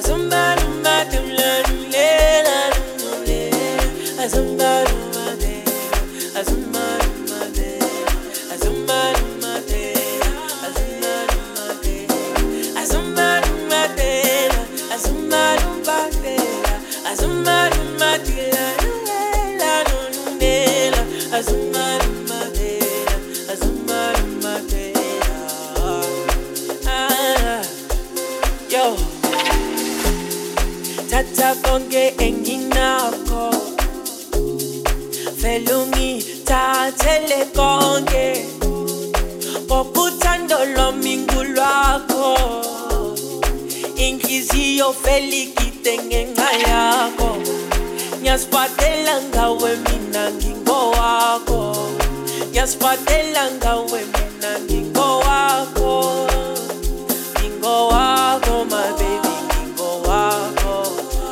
Yo, tata konke enginakho, velungi tathele konke, kokuthando lwami ngulwakho, inhliziyo felikite ngenxa yakho, ngiyasiphathela ngawe mina ngingowakho, ngiyasiphathela ngawe mina ngingowakho. Go wako, my baby, go wako.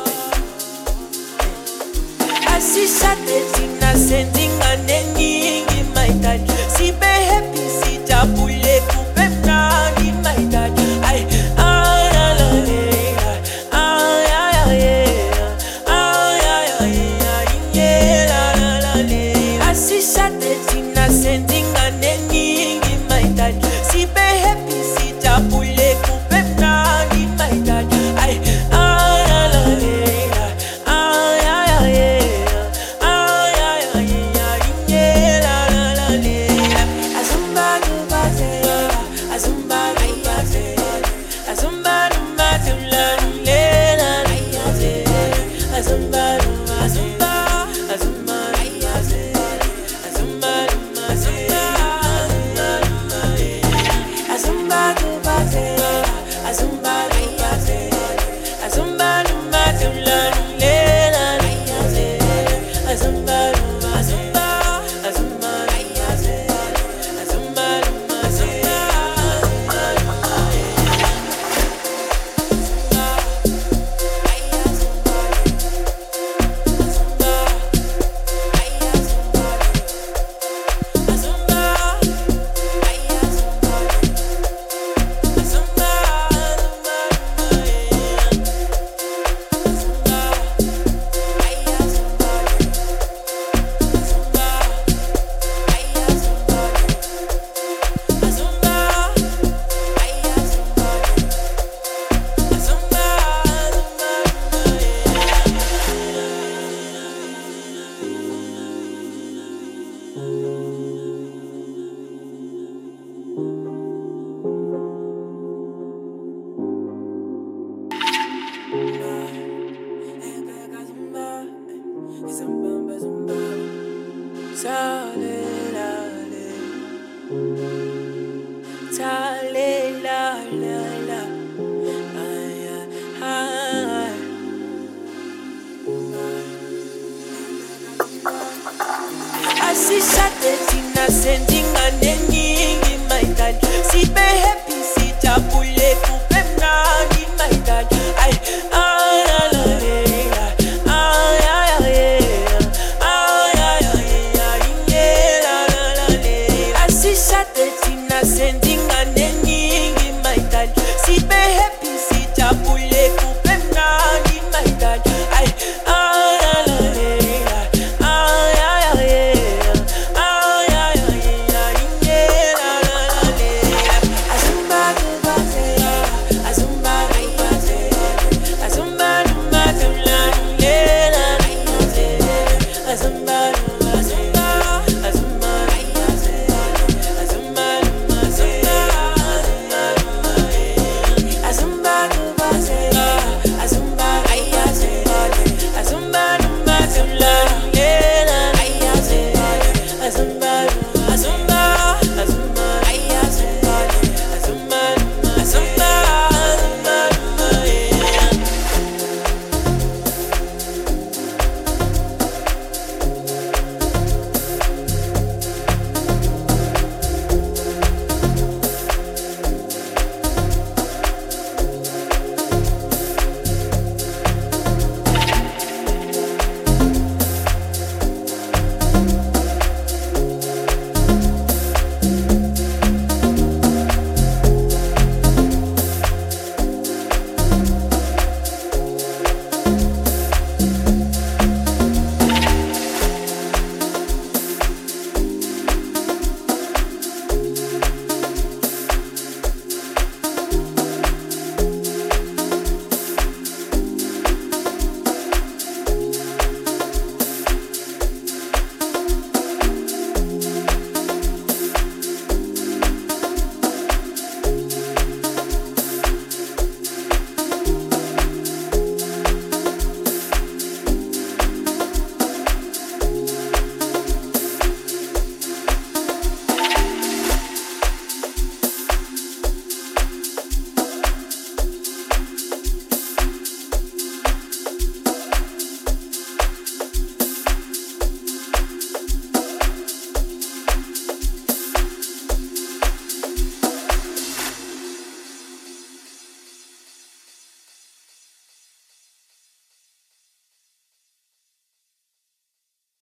Asishate tina sending anengi, my dad. Si be happy, si jabule kupe mnani, my dad. Ay, ay, ay, ay, ay, ay, ay, ay, asishate tina sending anengi, my dad. Si be happy, si jabule kupe. Asishate tina sending anengi, my dad.